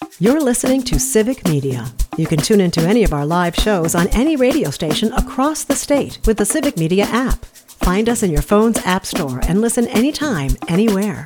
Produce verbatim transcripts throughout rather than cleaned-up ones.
You're listening to Civic Media. You can tune into any of our live shows on any radio station across the state with the Civic Media app. Find us in your phone's app store and listen anytime, anywhere.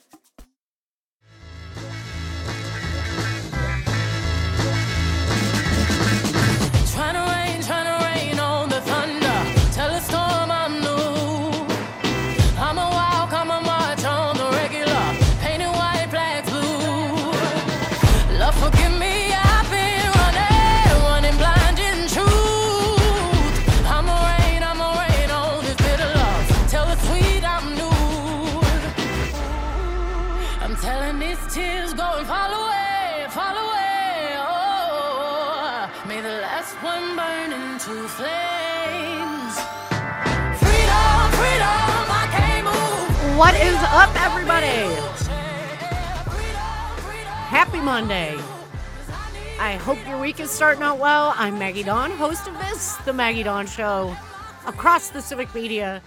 What is up, everybody? Happy Monday. I hope your week is starting out well. I'm Maggie Dawn, host of this, The Maggie Dawn Show, across the Civic Media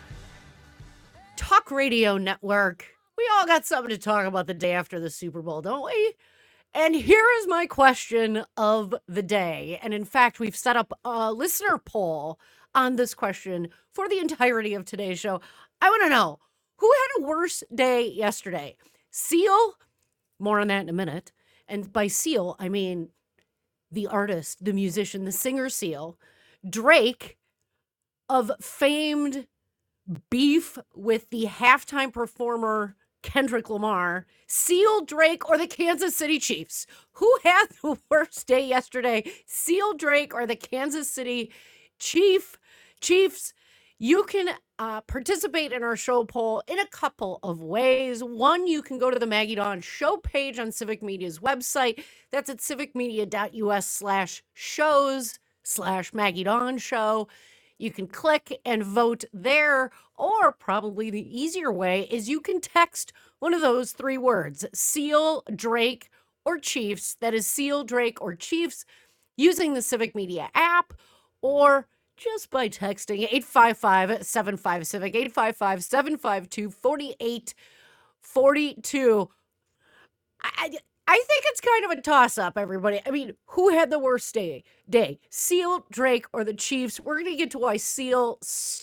Talk Radio Network. We all got something to talk about the day after the Super Bowl, don't we? And here is my question of the day. And in fact, we've set up a listener poll on this question for the entirety of today's show. I want to know, who had a worse day yesterday? Seal, more on that in a minute. And by Seal, I mean the artist, the musician, the singer Seal. Drake, of famed beef with the halftime performer Kendrick Lamar. Seal, Drake, or the Kansas City Chiefs? Who had the worst day yesterday? Seal, Drake, or the Kansas City Chief Chiefs? You can uh, participate in our show poll in a couple of ways. One, you can go to the Maggie Dawn Show page on Civic Media's website. That's at civicmedia.us slash shows slash Maggie Dawn Show. You can click and vote there, or probably the easier way is you can text one of those three words, Seal, Drake, or Chiefs. That is Seal, Drake, or Chiefs, using the Civic Media app, or just by texting eight five five, seven five, CIVIC, eight five five, seven five two, four eight four two. I, I think it's kind of a toss-up, everybody. I mean, who had the worst day? Day? Seal, Drake, or the Chiefs? We're going to get to why Seal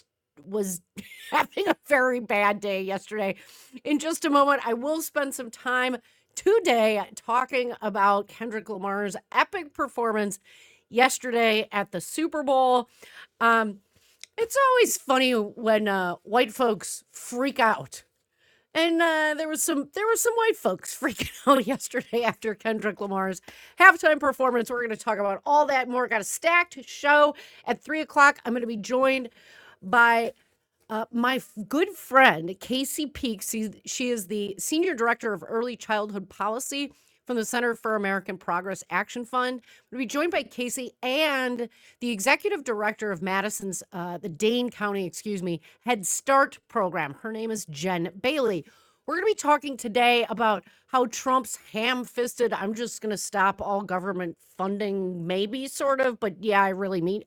was having a very bad day yesterday in just a moment. I will spend some time today talking about Kendrick Lamar's epic performance yesterday at the Super Bowl. Um, it's always funny when uh, white folks freak out. And uh, there was some there were some white folks freaking out yesterday after Kendrick Lamar's halftime performance. We're going to talk about all that and more. Got a stacked show at three o'clock. I'm going to be joined by uh, my f- good friend, Casey Peaks. She, she is the Senior Director of Early Childhood Policy from the Center for American Progress Action Fund. We'll be joined by Casey and the Executive Director of Madison's, uh, the Dane County, excuse me, Head Start program. Her name is Jen Bailey. We're going to be talking today about how Trump's ham-fisted, I'm just going to stop all government funding, maybe sort of, but yeah, I really mean,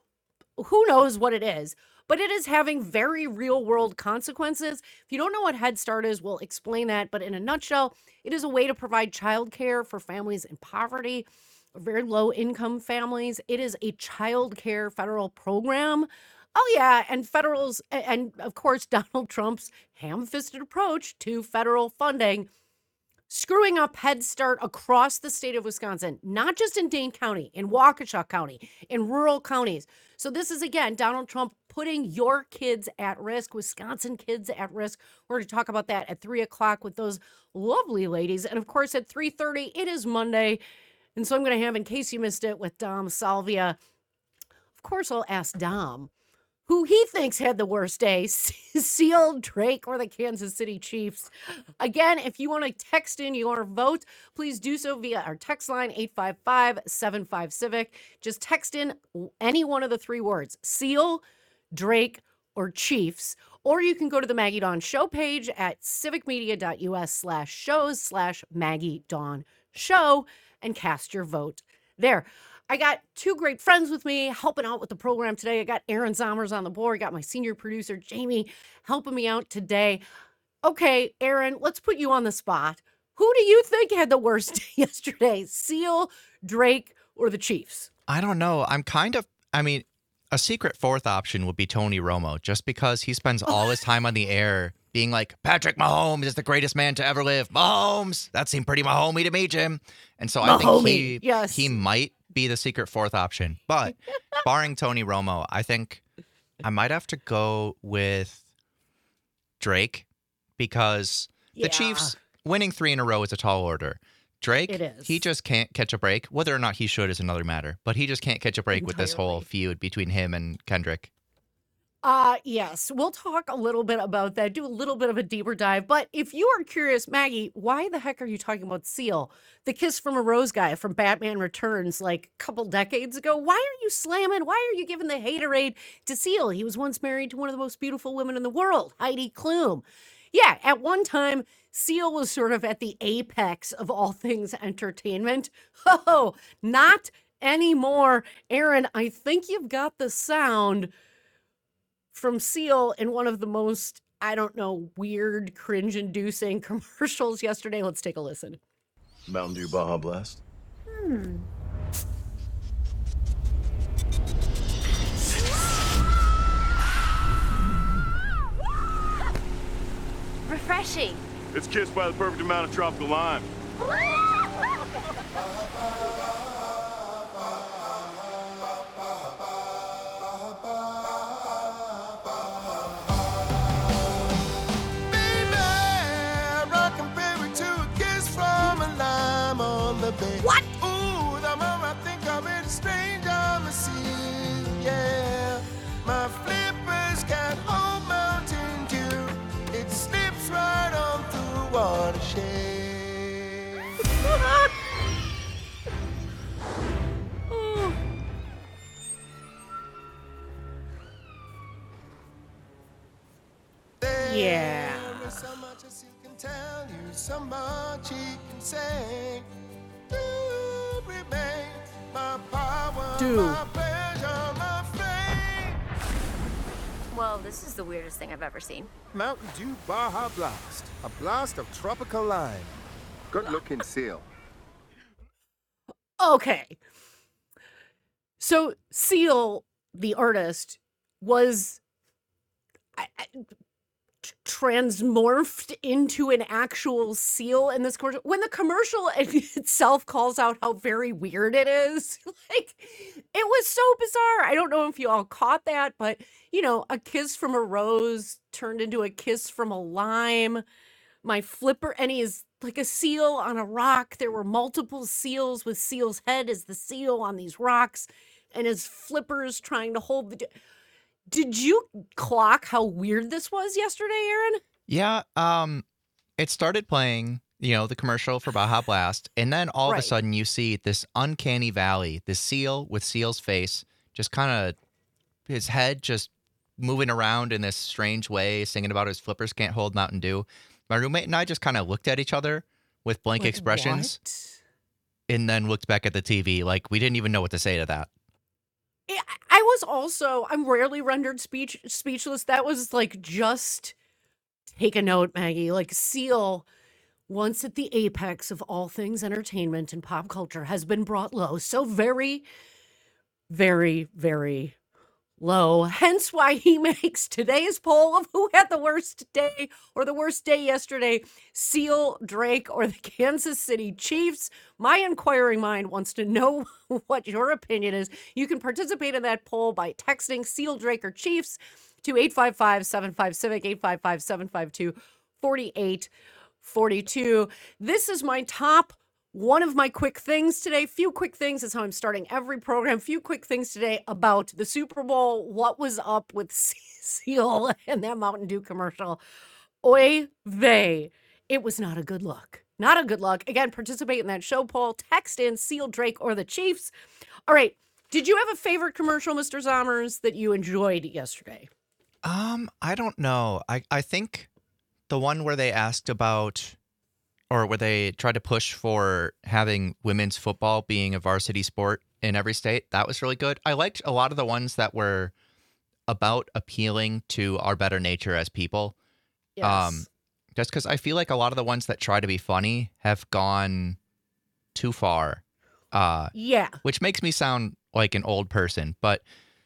who knows what it is. But it is having very real-world consequences. If you don't know what Head Start is, we'll explain that. But in a nutshell, it is a way to provide childcare for families in poverty, very low-income families. It is a child care federal program. Oh, yeah, and federals, and of course, Donald Trump's ham-fisted approach to federal funding, screwing up Head Start across the state of Wisconsin, not just in Dane County, in Waukesha County, in rural counties. So this is, again, Donald Trump putting your kids at risk, Wisconsin kids at risk. We're going to talk about that at three o'clock with those lovely ladies. And, of course, at three thirty, it is Monday. And so I'm going to have, in case you missed it, with Dom Salvia. Of course, I'll ask Dom who he thinks had the worst day, Seal, Drake, or the Kansas City Chiefs. Again, if you want to text in your vote, please do so via our text line, eight five five, seven five, CIVIC. Just text in any one of the three words, Seal, Drake, or Chiefs. Or you can go to the Maggie Dawn Show page at civicmedia.us slash shows slash Maggie Dawn Show and cast your vote there. I got two great friends with me helping out with the program today. I got Aaron Zommers on the board. I got my senior producer, Jamie, helping me out today. Okay, Aaron, let's put you on the spot. Who do you think had the worst yesterday? Seal, Drake, or the Chiefs? I don't know. I'm kind of, I mean, a secret fourth option would be Tony Romo, just because he spends all his time on the air being like, Patrick Mahomes is the greatest man to ever live. Mahomes! That seemed pretty Mahomey to me, Jim. And so I think he, yes. he might be the secret fourth option. But barring Tony Romo, I think I might have to go with Drake, because yeah. the Chiefs winning three in a row is a tall order. Drake, it is. he just can't catch a break. Whether or not he should is another matter. But he just can't catch a break Entirely. with this whole feud between him and Kendrick. Uh, yes, we'll talk a little bit about that, do a little bit of a deeper dive. But if you are curious, Maggie, why the heck are you talking about Seal, the Kiss from a Rose guy from Batman Returns like a couple decades ago? Why are you slamming? Why are you giving the haterade to Seal? He was once married to one of the most beautiful women in the world, Heidi Klum. Yeah, at one time, Seal was sort of at the apex of all things entertainment. Oh, not anymore. Aaron, I think you've got the sound from Seal in one of the most, I don't know, weird, cringe-inducing commercials yesterday. Let's take a listen. Mountain Dew Baja Blast. Hmm. Refreshing. It's kissed by the perfect amount of tropical lime. What? Ooh, the moment I think I'm in a strange on the sea, yeah. My flippers can't hold Mountain Dew. It slips right on through watershed. Oh. Yeah. There is so much as he can tell you, so much he can say. You remain my power, Dude. my pleasure, my fame. Well, this is the weirdest thing I've ever seen. Mountain Dew Baja Blast, a blast of tropical lime. Good looking Seal. Okay. So Seal, the artist, was I, I, transmorphed into an actual seal in this commercial. When the commercial itself calls out how very weird it is, like, it was so bizarre. I don't know if you all caught that, but, you know, a kiss from a rose turned into a kiss from a lime. My flipper, and he is like a seal on a rock. There were multiple seals with Seal's head as the seal on these rocks, and his flippers trying to hold the... Did you clock how weird this was yesterday, Aaron? Yeah, um, it started playing, you know, the commercial for Baja Blast, and then all Right. of a sudden you see this uncanny valley, this seal with Seal's face, just kind of, his head just moving around in this strange way, singing about his flippers can't hold Mountain Dew. My roommate and I just kind of looked at each other with blank Like, expressions, what? and then looked back at the T V like we didn't even know what to say to that. I I was also, I'm rarely rendered speech speechless. That was like, just take a note, Maggie. Like, Seal, once at the apex of all things entertainment and pop culture, has been brought low. So very, very, very low. Hence why he makes today's poll of who had the worst day or the worst day yesterday, Seal, Drake, or the Kansas City Chiefs. My inquiring mind wants to know what your opinion is. You can participate in that poll by texting Seal, Drake, or Chiefs to eight five five, seven five, Civic, eight five five, seven five two, four eight four two. This is my top one of my quick things today. Few quick things is how I'm starting every program. Few quick things today about the Super Bowl. What was up with Seal and that Mountain Dew commercial? Oy vey. It was not a good look. Not a good look. Again, participate in that show poll. Text in Seal, Drake, or the Chiefs. All right. Did you have a favorite commercial, Mister Zommers, that you enjoyed yesterday? Um, I don't know. I, I think the one where they asked about, or where they tried to push for having women's football being a varsity sport in every state, that was really good. I liked a lot of the ones that were about appealing to our better nature as people. Yes. Um, just because I feel like a lot of the ones that try to be funny have gone too far. Uh, Yeah. which makes me sound like an old person, but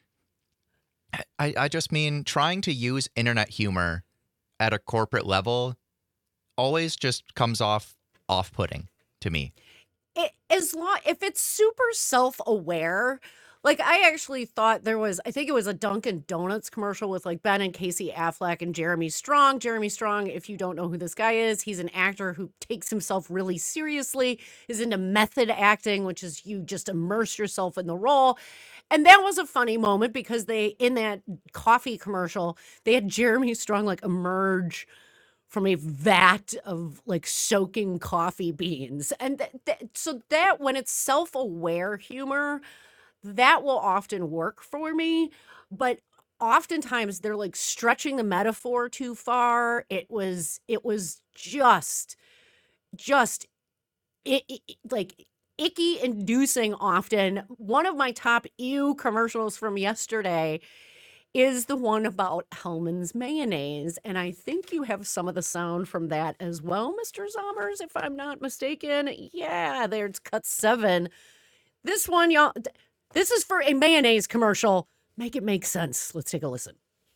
I, I just mean trying to use internet humor at a corporate level always just comes off off-putting to me. It, as long if it's super self-aware, like I actually thought there was, I think it was a Dunkin' Donuts commercial with like Ben and Casey Affleck and Jeremy Strong. Jeremy Strong, if you don't know who this guy is, he's an actor who takes himself really seriously, is into method acting, which is you just immerse yourself in the role. And that was a funny moment because they, in that coffee commercial, they had Jeremy Strong like emerge from a vat of like soaking coffee beans. And th- th- so that when it's self-aware humor, that will often work for me. But oftentimes they're like stretching the metaphor too far. It was, it was just, just it, it, like icky inducing often. One of my top ew commercials from yesterday is the one about Hellman's mayonnaise. And I think you have some of the sound from that as well, Mister Zommers, if I'm not mistaken. Yeah, there's cut seven. This one, y'all, th- this is for a mayonnaise commercial. Make it make sense. Let's take a listen.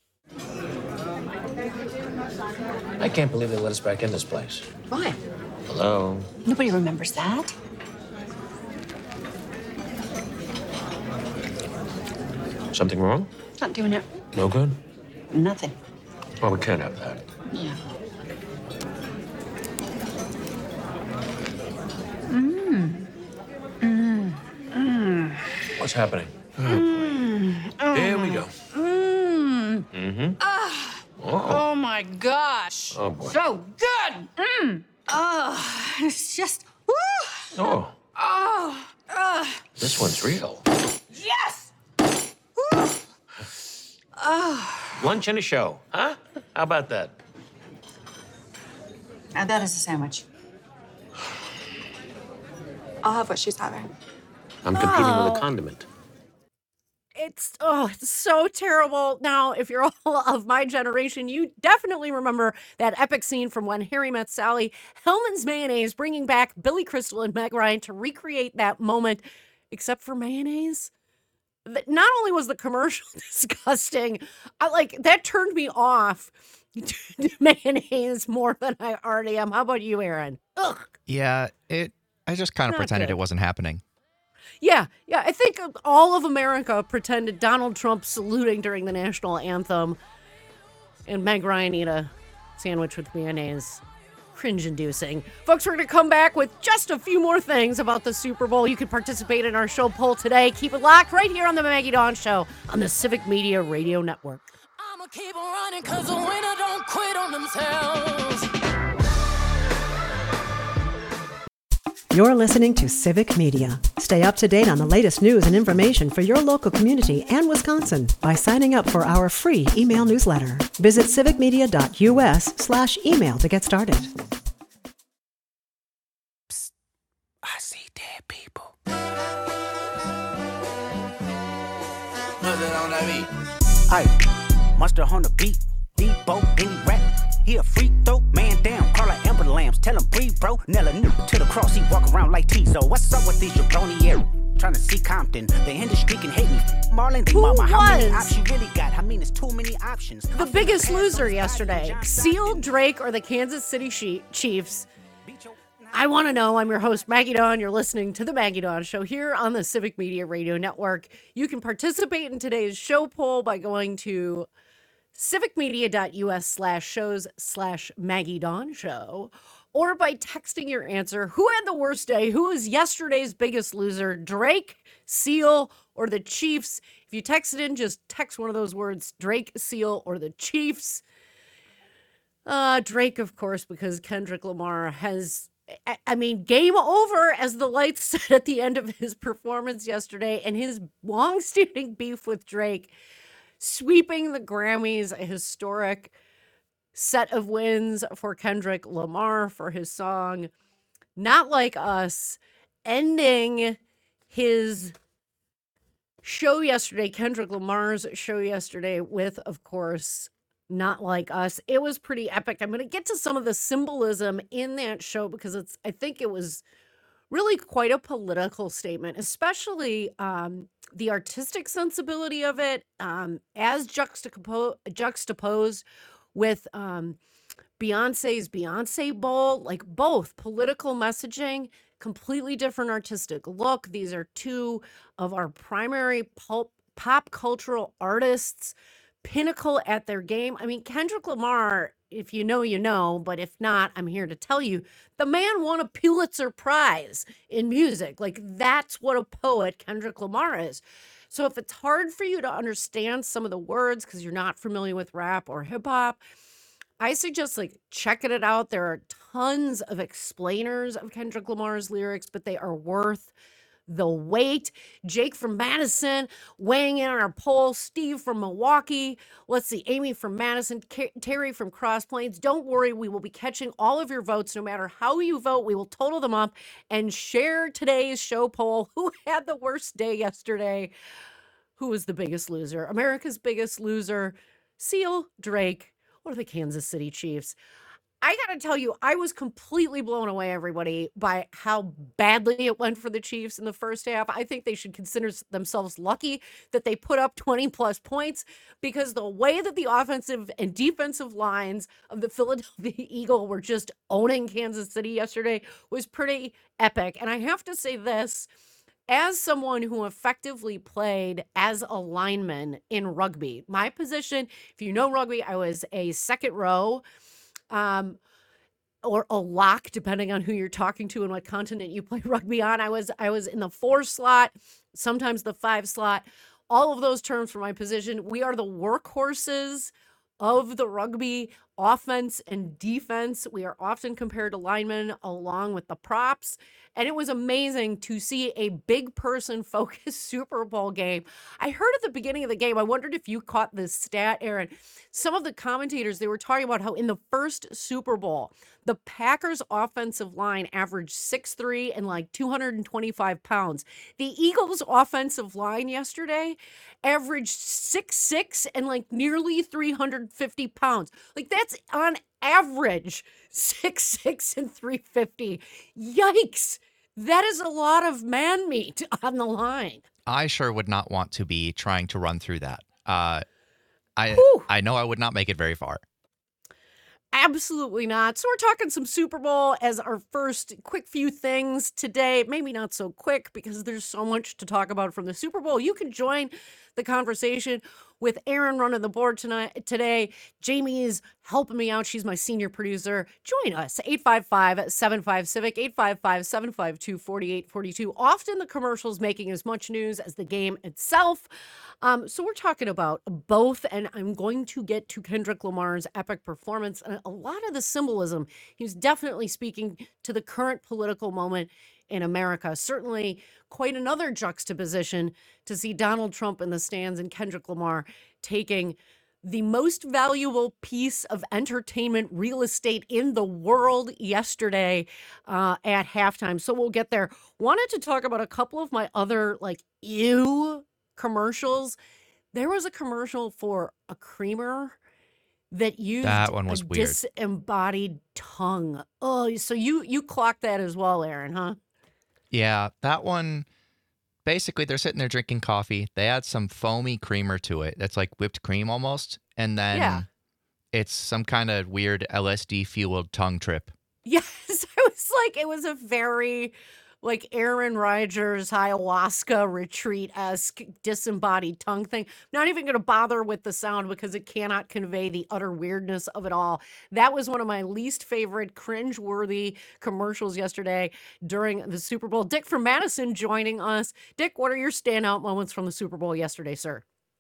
I can't believe they let us back in this place. Why? Hello? Nobody remembers that. Something wrong? Not doing it. No good? Nothing. Well, we can't have that. Yeah. Mmm. Mmm. Mmm. What's happening? Mmm. Here we go. Mmm. Mm-hmm. Ah. Oh. Oh my gosh. Oh, boy. So good. Mmm. Oh, it's just. Woo. Oh, Oh. Uh. this one's real. Yes. Woo. Oh. Lunch and a show, huh? How about that? Add that as a sandwich. I'll have what she's having. I'm competing with Oh. a condiment. It's oh, it's so terrible. Now, if you're all of my generation, you definitely remember that epic scene from When Harry Met Sally. Hellman's Mayonnaise bringing back Billy Crystal and Meg Ryan to recreate that moment, except for mayonnaise. Th- Not only was the commercial disgusting, I like that turned me off to mayonnaise more than I already am. How about you, Aaron? Ugh. Yeah, it. I just kind of Not pretended good. it wasn't happening. Yeah, yeah. I think all of America pretended Donald Trump saluting during the national anthem and Meg Ryan eat a sandwich with mayonnaise. Cringe-inducing. Folks, we're going to come back with just a few more things about the Super Bowl. You can participate in our show poll today. Keep it locked right here on the Maggie Dawn Show on the Civic Media Radio Network. I'ma keep on running cause the winner don't quit on themselves. You're listening to Civic Media. Stay up to date on the latest news and information for your local community and Wisconsin by signing up for our free email newsletter. Visit civicmedia.us slash email to get started. I see dead people. Aye, monster on the beat, Debo, any rap. He a freak though, man down, call her Amber Lambs, tell him breathe, bro. Nella new to the cross, he walk around like Tizo. What's up with these jabroni air? Trying to see Compton, the industry can hate me. Marlon, Who mama, how many was? options you really got? I mean, it's too many options. The biggest loser yesterday, Seal, Drake, or the Kansas City She- Chiefs? I want to know. I'm your host, Maggie Dawn. You're listening to The Maggie Dawn Show here on the Civic Media Radio Network. You can participate in today's show poll by going to civicmedia.us slash shows slash Maggie Dawn Show, or by texting your answer. Who had the worst day? Who was yesterday's biggest loser? Drake, Seal, or the Chiefs? If you text it in, just text one of those words, Drake, Seal, or the Chiefs. Uh, Drake, of course, because Kendrick Lamar has, I- I mean, game over, as the lights said at the end of his performance yesterday, and his long-standing beef with Drake sweeping the Grammys, a historic set of wins for Kendrick Lamar for his song Not Like Us, ending his show yesterday, Kendrick Lamar's show yesterday, with, of course, Not Like Us. It was pretty epic. I'm going to get to some of the symbolism in that show because it's, I think it was really quite a political statement, especially um, the artistic sensibility of it um, as juxtapo- juxtaposed with um, Beyonce's Beyonce Bowl, like both political messaging, completely different artistic look. These are two of our primary pulp, pop cultural artists, pinnacle at their game. I mean, Kendrick Lamar, if you know, you know, but if not, I'm here to tell you the man won a Pulitzer Prize in music. Like, that's what a poet Kendrick Lamar is. So if it's hard for you to understand some of the words because you're not familiar with rap or hip hop, I suggest like checking it out. There are tons of explainers of Kendrick Lamar's lyrics, but they are worth the wait. Jake from Madison weighing in on our poll. Steve from Milwaukee. Let's see. Amy from Madison. K- Terry from Cross Plains. Don't worry. We will be catching all of your votes. No matter how you vote, we will total them up and share today's show poll. Who had the worst day yesterday? Who was the biggest loser? America's biggest loser. Seal, Drake, or the Kansas City Chiefs. I got to tell you, I was completely blown away, everybody, by how badly it went for the Chiefs in the first half. I think they should consider themselves lucky that they put up twenty plus points because the way that the offensive and defensive lines of the Philadelphia Eagle were just owning Kansas City yesterday was pretty epic. And I have to say this, as someone who effectively played as a lineman in rugby, my position, if you know rugby, I was a second row. Um, or a lock, depending on who you're talking to and what continent you play rugby on. I was I was in the four slot, sometimes the five slot. All of those terms for my position. We are the workhorses of the rugby offense and defense. We are often compared to linemen along with the props. And it was amazing to see a big person focused Super Bowl game. I heard at the beginning of the game, I wondered if you caught this stat, Aaron. Some of the commentators, they were talking about how in the first Super Bowl, the Packers offensive line averaged six three and like two hundred twenty-five pounds. The Eagles offensive line yesterday averaged six six and like nearly three hundred fifty pounds. Like that's on average six six and three fifty. Yikes. That is a lot of man meat on the line. I sure would not want to be trying to run through that. Uh, I Whew. I know I would not make it very far. Absolutely not. So we're talking some Super Bowl as our first quick few things today. Maybe not so quick because there's so much to talk about from the Super Bowl. You can join the conversation with Aaron running the board tonight. Today, Jamie is helping me out. She's my senior producer. Join us, eight five five, seven five, CIVIC, eight five five, seven five two, four eight four two. Often the commercials making as much news as the game itself. Um, so we're talking about both, and I'm going to get to Kendrick Lamar's epic performance and a lot of the symbolism. He's definitely speaking to the current political moment in America. Certainly quite another juxtaposition to see Donald Trump in the stands and Kendrick Lamar taking the most valuable piece of entertainment real estate in the world yesterday uh, at halftime. So we'll get there. Wanted to talk about a couple of my other like ew commercials. There was a commercial for a creamer that used That one was a weird. disembodied tongue. Oh, so you you clocked that as well, Aaron, huh? Yeah, that one, basically they're sitting there drinking coffee. They add some foamy creamer to it. That's like whipped cream almost. And then Yeah. it's some kind of weird L S D-fueled tongue trip. Yes, it was like it was a very like Aaron Rodgers ayahuasca retreat-esque disembodied tongue thing. Not even going to bother with the sound because it cannot convey the utter weirdness of it all. That was one of my least favorite cringe-worthy commercials yesterday during the Super Bowl. Dick from Madison joining us. Dick, what are your standout moments from the Super Bowl yesterday, sir?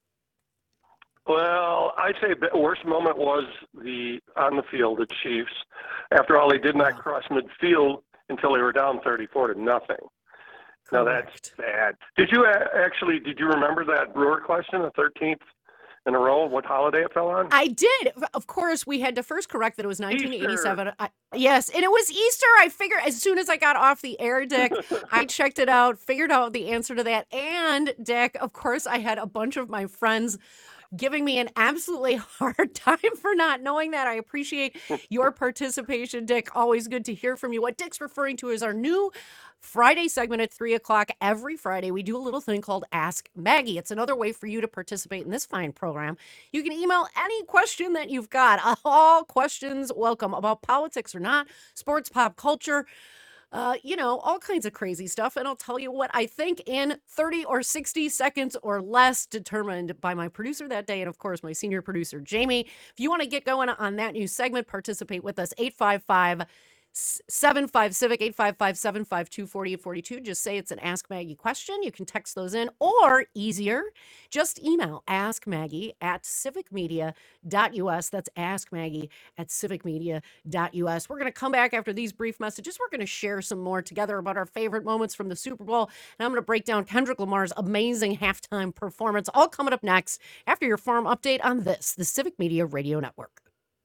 Well, I'd say the worst moment was the on the field, the Chiefs. After all, they did not cross midfield until they were down thirty-four to nothing. Now that's bad. Did you a- actually, did you remember that Brewer question, the thirteenth in a row, what holiday it fell on? I did. Of course, we had to first correct that it was nineteen eighty-seven. I, yes, and it was Easter. I figured as soon as I got off the air, Dick, I checked it out, figured out the answer to that. And, Dick, of course, I had a bunch of my friends giving me an absolutely hard time for not knowing that. I appreciate your participation, Dick. Always good to hear from you. What Dick's referring to is our new Friday segment at three o'clock. Every Friday, we do a little thing called Ask Maggie. It's another way for you to participate in this fine program. You can email any question that you've got. All questions welcome, about politics or not, sports, pop culture, Uh, you know, all kinds of crazy stuff. And I'll tell you what I think in thirty or sixty seconds or less, determined by my producer that day. And of course, my senior producer, Jamie. If you want to get going on that new segment, participate with us. eight five five, seven five Civic, eight five five, seven five two, four eight four two. Just say it's an Ask Maggie question. You can text those in, or easier, just email askmaggie at civicmedia.us. That's askmaggie at civicmedia.us. We're going to come back after these brief messages. We're going to share some more together about our favorite moments from the Super Bowl. And I'm going to break down Kendrick Lamar's amazing halftime performance, all coming up next after your farm update on this, the Civic Media Radio Network.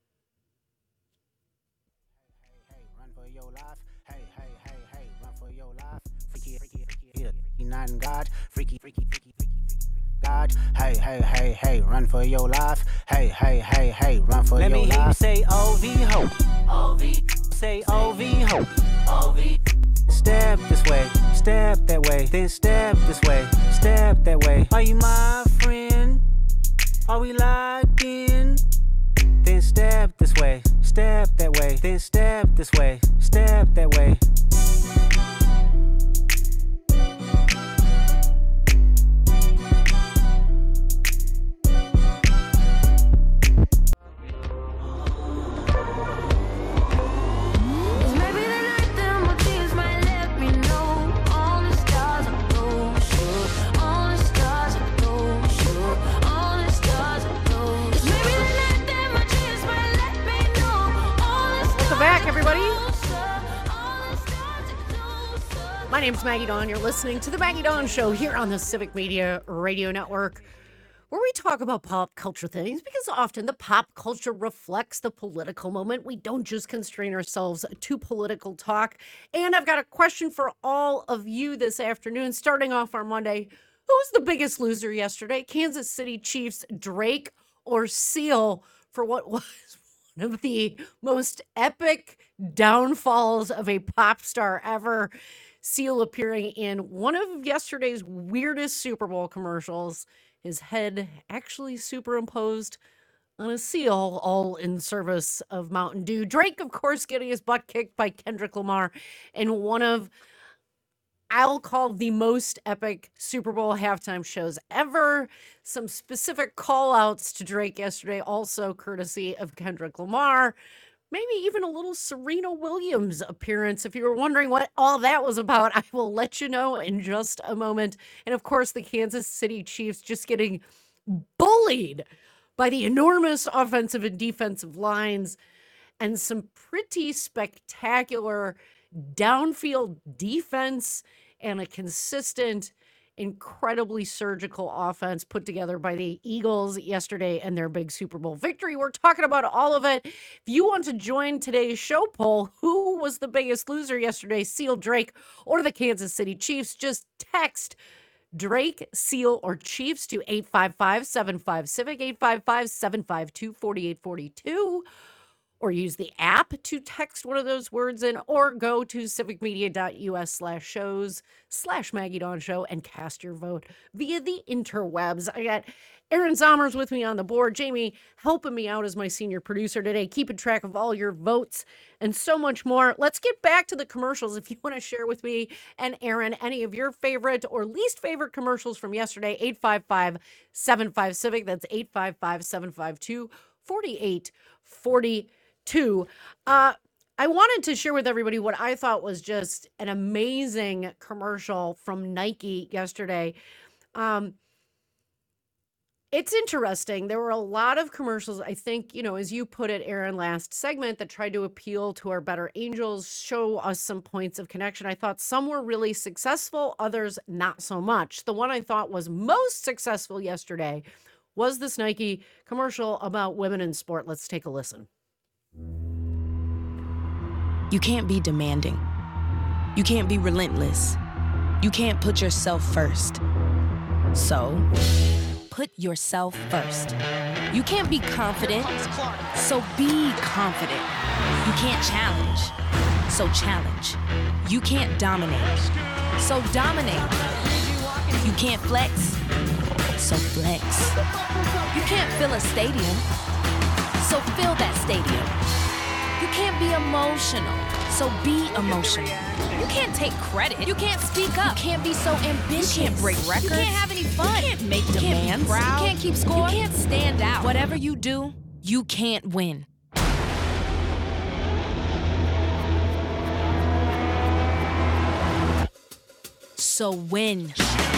Not in God, freaky, freaky, freaky, freaky, freaky, God. Hey, hey, hey, hey, run for your life. Hey, hey, hey, hey, run for Let your life. Let me hear you say O V hope. O V. Say O V hope. O V. Step this way, step that way, then step this way, step that way. Are you my friend? Are we locked in? Then step this way, step that way, then step this way, step that way. My name's Maggie Dawn. You're listening to The Maggie Dawn Show here on the Civic Media Radio Network, where we talk about pop culture things, because often the pop culture reflects the political moment. We don't just constrain ourselves to political talk. And I've got a question for all of you this afternoon, starting off our Monday. Who was the biggest loser yesterday? Kansas City Chiefs, Drake, or Seal, for what was one of the most epic downfalls of a pop star ever? Seal appearing in one of yesterday's weirdest Super Bowl commercials, his head actually superimposed on a seal, all in service of Mountain Dew. Drake, of course, getting his butt kicked by Kendrick Lamar in one of, I'll call, the most epic Super Bowl halftime shows ever. Some specific call outs to Drake yesterday, also courtesy of Kendrick Lamar. Maybe even a little Serena Williams appearance. If you were wondering what all that was about, I will let you know in just a moment. And of course, the Kansas City Chiefs just getting bullied by the enormous offensive and defensive lines, and some pretty spectacular downfield defense and a consistent, incredibly surgical offense put together by the Eagles yesterday and their big Super Bowl victory. We're talking about all of it. If you want to join today's show poll, who was the biggest loser yesterday, Seal, Drake, or the Kansas City Chiefs? Just text Drake, Seal, or Chiefs to eight five five, seven five, Civic, eight five five, seven five two, four eight four two. Or use the app to text one of those words in, or go to civicmedia.us slash shows slash Maggie Dawn Show and cast your vote via the interwebs. I got Aaron Zommers with me on the board, Jamie helping me out as my senior producer today, keeping track of all your votes and so much more. Let's get back to the commercials. If you want to share with me and Aaron any of your favorite or least favorite commercials from yesterday, eight five five, seven five, Civic. That's eight five five, seven five two, four eight four two. Uh, I wanted to share with everybody what I thought was just an amazing commercial from Nike yesterday. Um, it's interesting. There were a lot of commercials, I think, you know, as you put it, Aaron, last segment, that tried to appeal to our better angels, show us some points of connection. I thought some were really successful, others not so much. The one I thought was most successful yesterday was this Nike commercial about women in sport. Let's take a listen. You can't be demanding. You can't be relentless. You can't put yourself first. So, put put yourself first. You can't be confident, so be confident. You can't challenge, so challenge. You can't dominate, so dominate. You can't flex, so flex. You can't fill a stadium, so fill that stadium. You can't be emotional, so be emotional. You can't take credit. You can't speak up. You can't be so ambitious. You can't break records. You can't have any fun. You can't make you demands. Can't be proud. You can't keep score. You can't stand out. Whatever you do, you can't win. So win.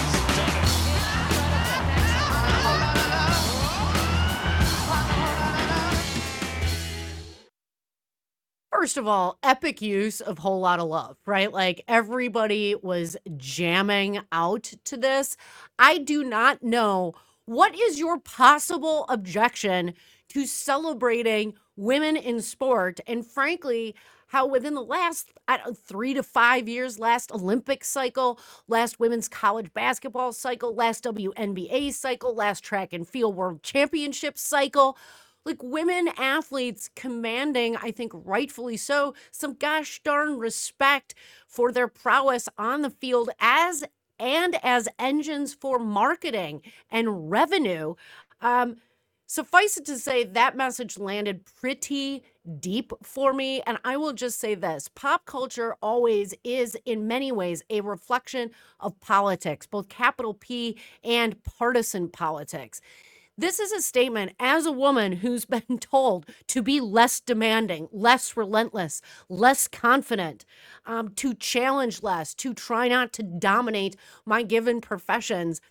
First of all, epic use of Whole Lotta Love, right? Like everybody was jamming out to this. I do not know what is your possible objection to celebrating women in sport, and frankly, how within the last I don't know, three to five years, last Olympic cycle, last women's college basketball cycle, last W N B A cycle, last track and field world championship cycle, like women athletes commanding, I think rightfully so, some gosh darn respect for their prowess on the field as and as engines for marketing and revenue. Um, suffice it to say, that message landed pretty deep for me. And I will just say this, pop culture always is in many ways a reflection of politics, both capital P and partisan politics. This is a statement as a woman who's been told to be less demanding, less relentless, less confident, um, to challenge less, to try not to dominate my given professions.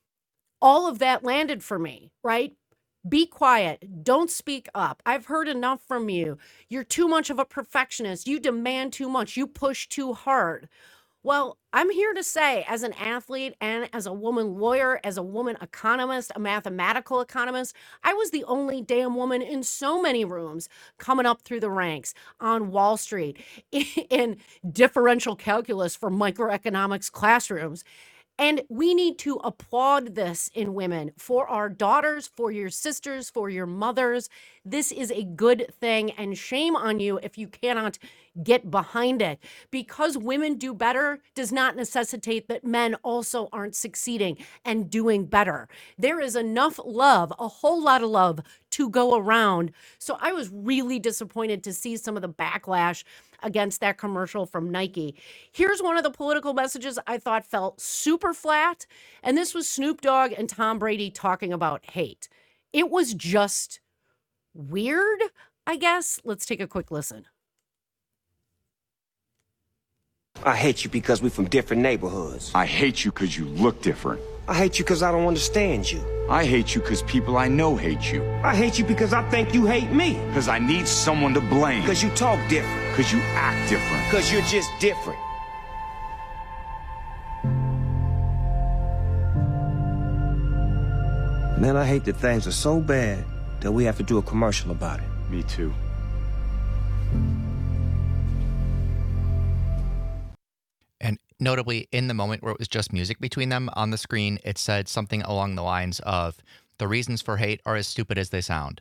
All of that landed for me, right? Be quiet. Don't speak up. I've heard enough from you. You're too much of a perfectionist. You demand too much. You push too hard. Well, I'm here to say, as an athlete and as a woman lawyer, as a woman economist, a mathematical economist, I was the only damn woman in so many rooms coming up through the ranks on Wall Street, in differential calculus for microeconomics classrooms. And we need to applaud this in women, for our daughters, for your sisters, for your mothers. This is a good thing, and shame on you if you cannot get behind it. Because women do better does not necessitate that men also aren't succeeding and doing better. There is enough love, a whole lot of love, to go around. So I was really disappointed to see some of the backlash against that commercial from Nike. Here's one of the political messages I thought felt super flat, and this was Snoop Dogg and Tom Brady talking about hate. It was just weird, I guess. Let's take a quick listen. I hate you because we're from different neighborhoods. I hate you because you look different. I hate you because I don't understand you. I hate you because people I know hate you. I hate you because I think you hate me. Because I need someone to blame. Because you talk different. Because you act different. Because you're just different. Man, I hate that things are so bad that we have to do a commercial about it. Me too. And notably, in the moment where it was just music between them on the screen, it said something along the lines of, the reasons for hate are as stupid as they sound.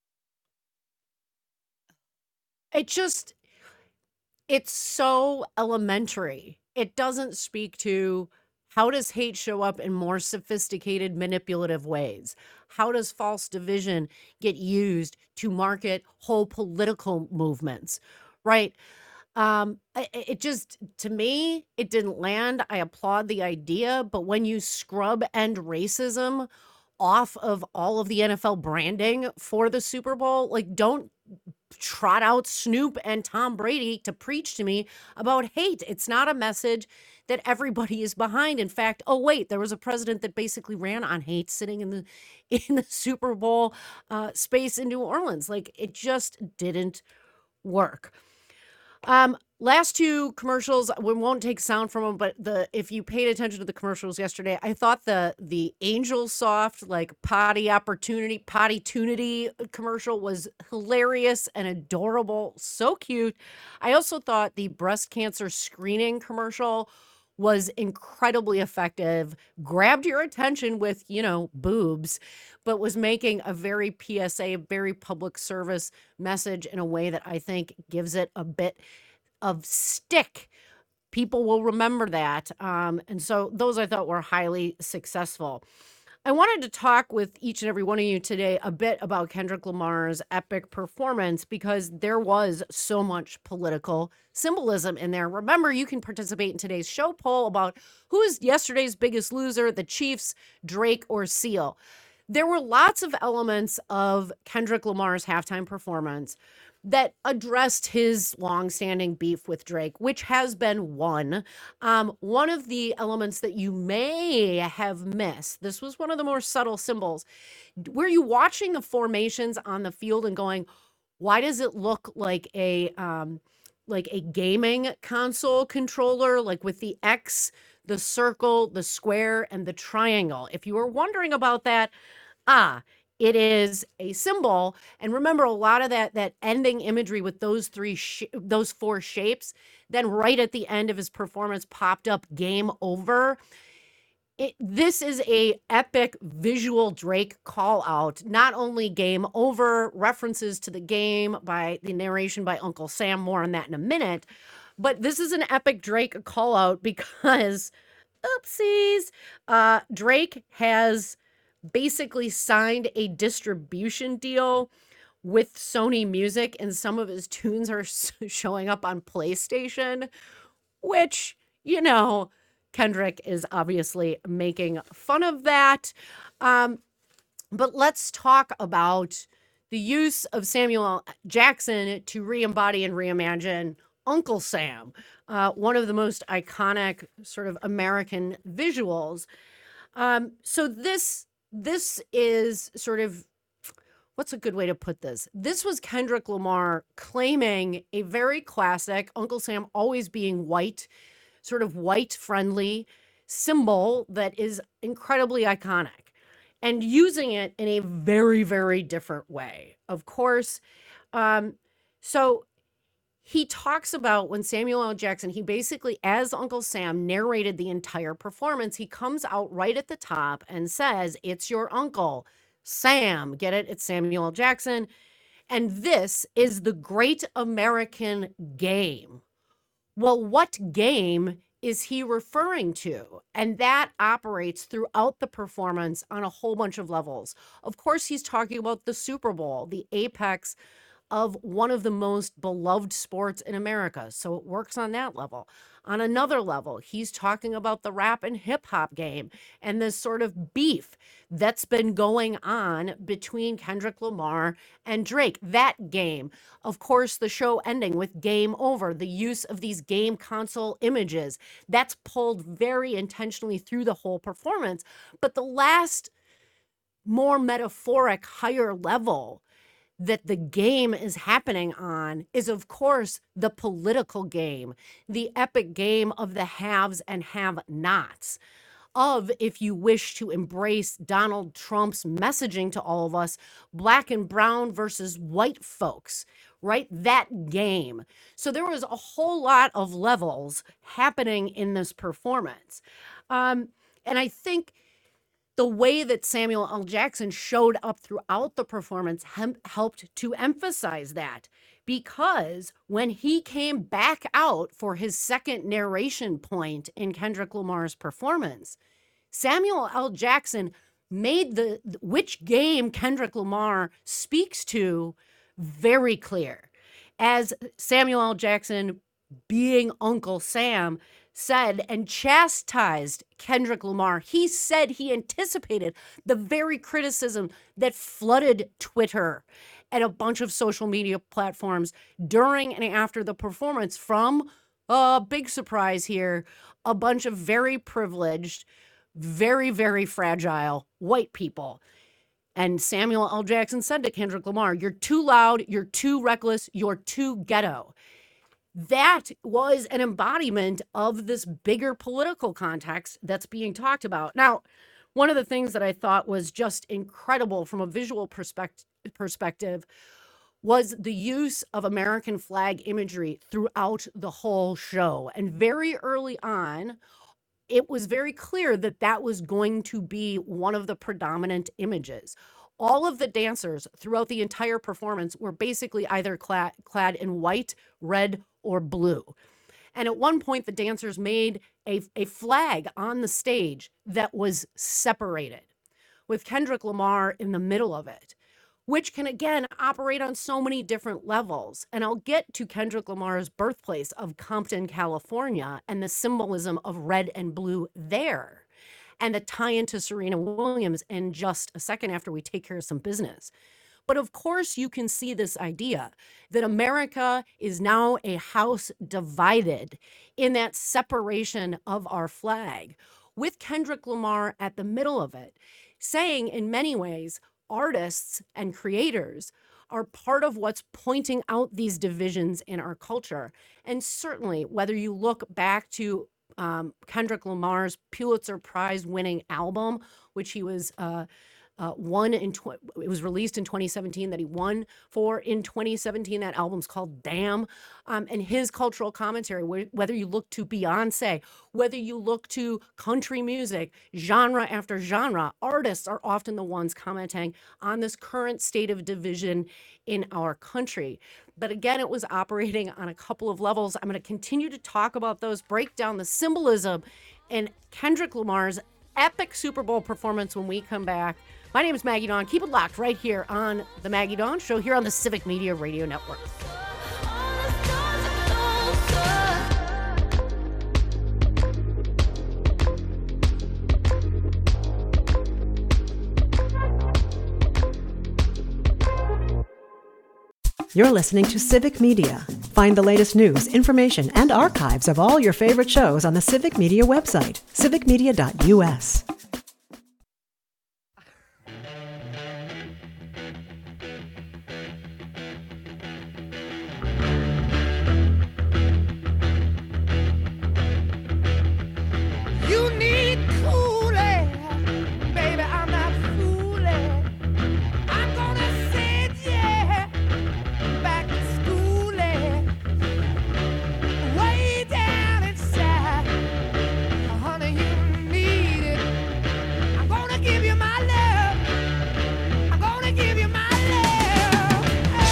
It just, it's so elementary. It doesn't speak to how does hate show up in more sophisticated, manipulative ways? How does false division get used to market whole political movements, right? Um, it, it just, to me, it didn't land. I applaud the idea, but when you scrub end racism off of all of the N F L branding for the Super Bowl, like, don't trot out Snoop and Tom Brady to preach to me about hate. It's not a message that everybody is behind. In fact, oh wait, there was a president that basically ran on hate sitting in the in the Super Bowl uh, space in New Orleans. Like, it just didn't work. Um, last two commercials, we won't take sound from them, but the if you paid attention to the commercials yesterday, I thought the the Angel Soft, like potty opportunity, potty tunity commercial was hilarious and adorable, so cute. I also thought the breast cancer screening commercial was incredibly effective, grabbed your attention with, you know, boobs, but was making a very P S A, very public service message in a way that I think gives it a bit of stick. People will remember that. Um, and so those I thought were highly successful. I wanted to talk with each and every one of you today a bit about Kendrick Lamar's epic performance because there was so much political symbolism in there. Remember, you can participate in today's show poll about who is yesterday's biggest loser, the Chiefs, Drake, or Seal. There were lots of elements of Kendrick Lamar's halftime performance that addressed his longstanding beef with Drake, which has been won. Um, one of the elements that you may have missed, this was one of the more subtle symbols. Were you watching the formations on the field and going, why does it look like a um, like a gaming console controller, like with the X, the circle, the square, and the triangle? If you were wondering about that, ah, it is a symbol. And remember, a lot of that that ending imagery with those three, sh- those four shapes, then right at the end of his performance popped up game over. It, this is a epic visual Drake call out, not only game over, references to the game by the narration by Uncle Sam, more on that in a minute, but this is an epic Drake call out because, oopsies, uh, Drake has basically signed a distribution deal with Sony Music, and some of his tunes are showing up on PlayStation, which, you know, Kendrick is obviously making fun of that. Um, but let's talk about the use of Samuel Jackson to re-embody and reimagine Uncle Sam, uh, one of the most iconic sort of American visuals. Um, so this This is sort of, what's a good way to put this? This was Kendrick Lamar claiming a very classic Uncle Sam always being white, sort of white friendly symbol that is incredibly iconic and using it in a very, very different way. Of course, um, so he talks about when Samuel L. Jackson, he basically, as Uncle Sam, narrated the entire performance. He comes out right at the top and says, "It's your uncle, Sam." Get it? It's Samuel L. Jackson. And this is the great American game. Well, what game is he referring to? And that operates throughout the performance on a whole bunch of levels. Of course, he's talking about the Super Bowl, the apex of one of the most beloved sports in America. So it works on that level. On another level, he's talking about the rap and hip hop game and this sort of beef that's been going on between Kendrick Lamar and Drake. That game, of course, the show ending with game over, the use of these game console images, that's pulled very intentionally through the whole performance. But the last more metaphoric, higher level that the game is happening on is, of course, the political game, the epic game of the haves and have-nots, of, if you wish to embrace Donald Trump's messaging to all of us, black and brown versus white folks, right? That game. So there was a whole lot of levels happening in this performance. Um, and I think the way that Samuel L. Jackson showed up throughout the performance hem- helped to emphasize that, because when he came back out for his second narration point in Kendrick Lamar's performance, Samuel L. Jackson made the which game Kendrick Lamar speaks to very clear. As Samuel L. Jackson, being Uncle Sam, said and chastised Kendrick Lamar, he said he anticipated the very criticism that flooded Twitter and a bunch of social media platforms during and after the performance from, a uh, big surprise here, a bunch of very privileged, very, very fragile white people. And Samuel L. Jackson said to Kendrick Lamar, "You're too loud, you're too reckless, you're too ghetto." That was an embodiment of this bigger political context that's being talked about. Now, one of the things that I thought was just incredible from a visual perspective perspective was the use of American flag imagery throughout the whole show. And very early on, it was very clear that that was going to be one of the predominant images. All of the dancers throughout the entire performance were basically either clad, clad in white, red, or blue. And at one point, the dancers made a, a flag on the stage that was separated, with Kendrick Lamar in the middle of it, which can, again, operate on so many different levels. And I'll get to Kendrick Lamar's birthplace of Compton, California, and the symbolism of red and blue there, and the tie into Serena Williams in just a second after we take care of some business. But of course, you can see this idea that America is now a house divided in that separation of our flag, with Kendrick Lamar at the middle of it, saying in many ways, artists and creators are part of what's pointing out these divisions in our culture. And certainly, whether you look back to um, Kendrick Lamar's Pulitzer Prize winning album, which he was uh, uh, won in, tw- it was released in twenty seventeen, that he won for in twenty seventeen. That album's called Damn. Um, and his cultural commentary, wh- whether you look to Beyonce, whether you look to country music, genre after genre, artists are often the ones commenting on this current state of division in our country. But again, it was operating on a couple of levels. I'm going to continue to talk about those, break down the symbolism in Kendrick Lamar's epic Super Bowl performance when we come back. My name is Maggie Dawn. Keep it locked right here on The Maggie Dawn Show here on the Civic Media Radio Network. You're listening to Civic Media. Find the latest news, information, and archives of all your favorite shows on the Civic Media website, civic media dot u s. You need cooling, baby. I'm not fooling. I'm gonna send you back to schooling, way down inside. Honey, you need it. I'm gonna give you my love. I'm gonna give you my love.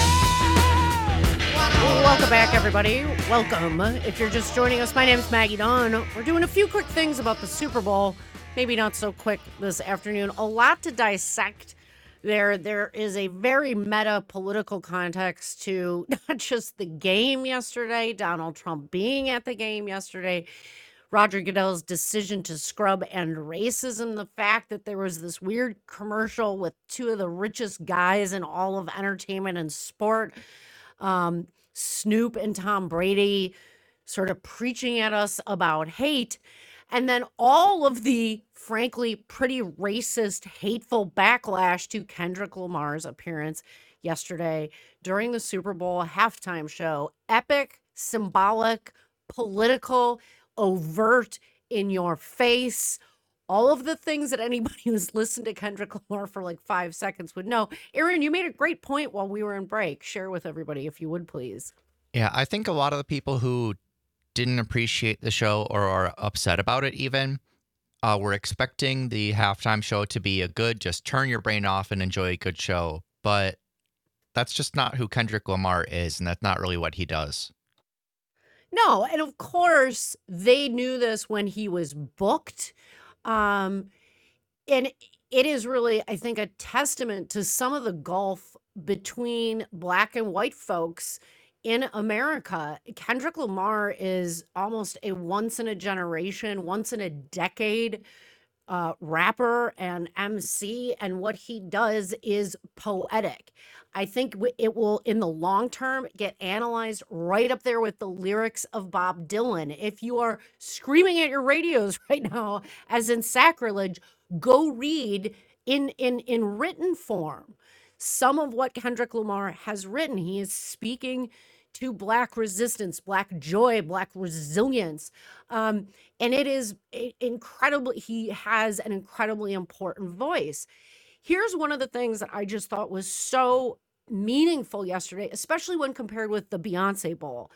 Oh, Welcome back, everybody. Welcome. If you're just joining us, my name is Maggie Dawn. We're doing a few quick things about the Super Bowl. Maybe not so quick this afternoon. A lot to dissect there. There is a very meta political context to not just the game yesterday, Donald Trump being at the game yesterday, Roger Goodell's decision to scrub end racism, the fact that there was this weird commercial with two of the richest guys in all of entertainment and sport, um, Snoop and Tom Brady, sort of preaching at us about hate, and then all of the, frankly, pretty racist, hateful backlash to Kendrick Lamar's appearance yesterday during the Super Bowl halftime show. Epic, symbolic, political, overt, in your face, all of the things that anybody who's listened to Kendrick Lamar for like five seconds would know. Aaron, you made a great point while we were in break. Share with everybody, if you would, please. Yeah, I think a lot of the people who didn't appreciate the show or are upset about it even uh, were expecting the halftime show to be a good, just turn your brain off and enjoy a good show. But that's just not who Kendrick Lamar is, and that's not really what he does. No, and of course, they knew this when he was booked. Um, and it is really, I think, a testament to some of the gulf between black and white folks in America. Kendrick Lamar is almost a once in a generation, once in a decade uh, rapper and M C, and what he does is poetic. I think w- it will, in the long term, get analyzed right up there with the lyrics of Bob Dylan. If you are screaming at your radios right now, as in sacrilege, go read in in in written form some of what Kendrick Lamar has written. He is speaking to Black resistance, Black joy, Black resilience. Um, and it is i- incredibly, he has an incredibly important voice. Here's one of the things that I just thought was so meaningful yesterday, especially when compared with the Beyonce Bowl.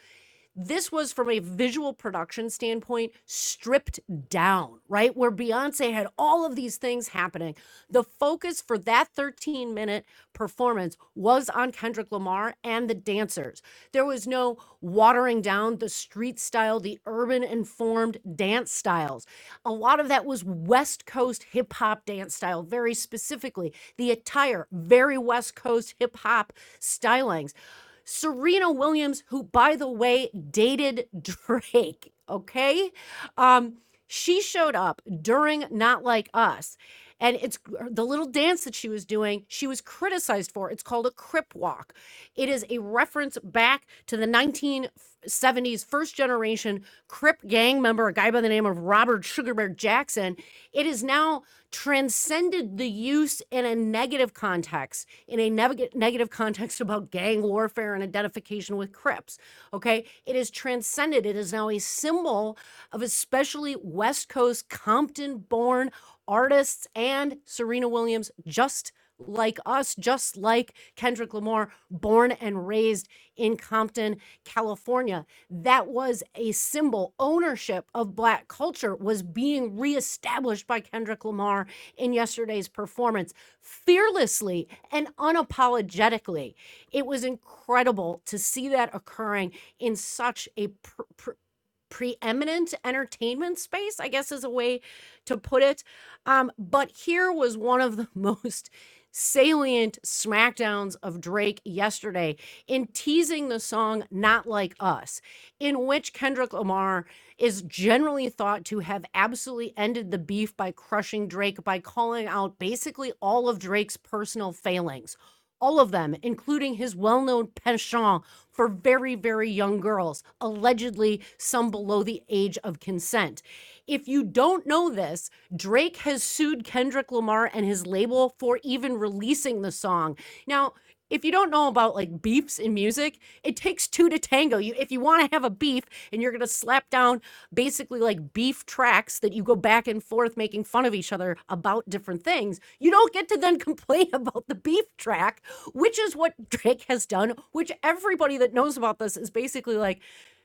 This was, from a visual production standpoint, stripped down, right? Where Beyonce had all of these things happening. The focus for that thirteen-minute performance was on Kendrick Lamar and the dancers. There was no watering down the street style, the urban-informed dance styles. A lot of that was West Coast hip-hop dance style, very specifically. The attire, very West Coast hip-hop stylings. Serena Williams, who, by the way, dated Drake, okay? Um, she showed up during Not Like Us. And it's the little dance that she was doing, she was criticized for. It's called a Crip Walk. It is a reference back to the nineteen seventies first generation Crip gang member, a guy by the name of Robert Sugar Bear Jackson. It has now transcended the use in a negative context, in a neg- negative context about gang warfare and identification with Crips, okay? It is transcended. It is now a symbol of especially West Coast Compton-born artists and Serena Williams, just like us, just like Kendrick Lamar, born and raised in Compton, California. That was a symbol. Ownership of Black culture was being reestablished by Kendrick Lamar in yesterday's performance, fearlessly and unapologetically. It was incredible to see that occurring in such a pr- pr- preeminent entertainment space, I guess is a way to put it. Um, but here was one of the most salient smackdowns of Drake yesterday in teasing the song Not Like Us, in which Kendrick Lamar is generally thought to have absolutely ended the beef by crushing Drake by calling out basically all of Drake's personal failings. All of them, including his well-known penchant for very, very young girls, allegedly some below the age of consent. If you don't know this, Drake has sued Kendrick Lamar and his label for even releasing the song. Now, if you don't know about like beefs in music, it takes two to tango. You, if you want to have a beef and you're going to slap down basically like beef tracks that you go back and forth making fun of each other about different things, you don't get to then complain about the beef track, which is what Drake has done, which everybody that knows about this is basically like,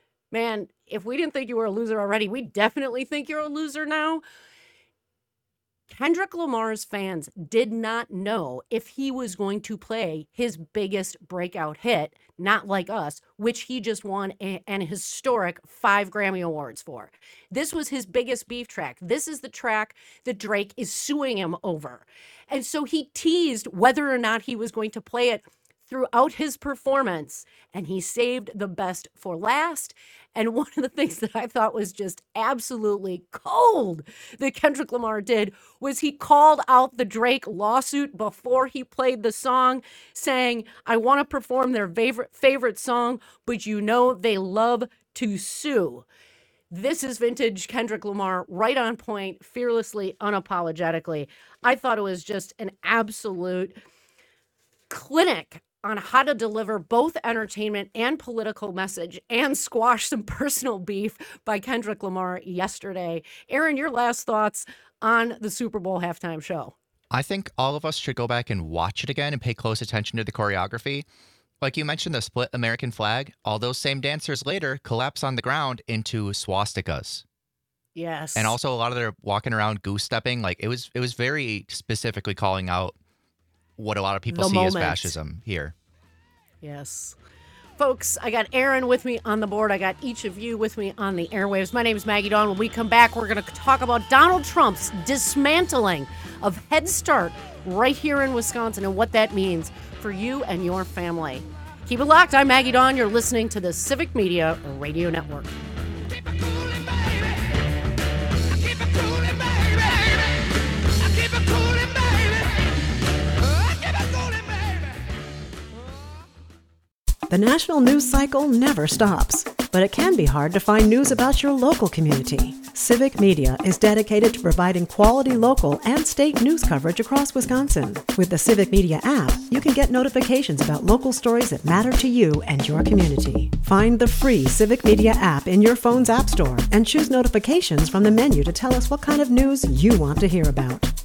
man, if we didn't think you were a loser already, we definitely think you're a loser now. Kendrick Lamar's fans did not know if he was going to play his biggest breakout hit, Not Like Us, which he just won a, an historic five Grammy Awards for. This was his biggest beef track. This is the track that Drake is suing him over. And so he teased whether or not he was going to play it throughout his performance, and he saved the best for last. And one of the things that I thought was just absolutely cold that Kendrick Lamar did was he called out the Drake lawsuit before he played the song, saying, I want to perform their favorite favorite song, but you know they love to sue. This is vintage Kendrick Lamar, right on point, fearlessly, unapologetically. I thought it was just an absolute clinic on how to deliver both entertainment and political message and squash some personal beef by Kendrick Lamar yesterday. Aaron, your last thoughts on the Super Bowl halftime show? I think all of us should go back and watch it again and pay close attention to the choreography. Like you mentioned, the split American flag, all those same dancers later collapse on the ground into swastikas. Yes. And also a lot of their walking around goose stepping, like it was it was very specifically calling out what a lot of people the see moment. as fascism here. Yes. Folks, I got Aaron with me on the board. I got each of you with me on the airwaves. My name is Maggie Dawn. When we come back, we're going to talk about Donald Trump's dismantling of Head Start right here in Wisconsin and what that means for you and your family. Keep it locked. I'm Maggie Dawn. You're listening to the Civic Media Radio Network. The national news cycle never stops, but it can be hard to find news about your local community. Civic Media is dedicated to providing quality local and state news coverage across Wisconsin. With the Civic Media app, you can get notifications about local stories that matter to you and your community. Find the free Civic Media app in your phone's app store and choose notifications from the menu to tell us what kind of news you want to hear about.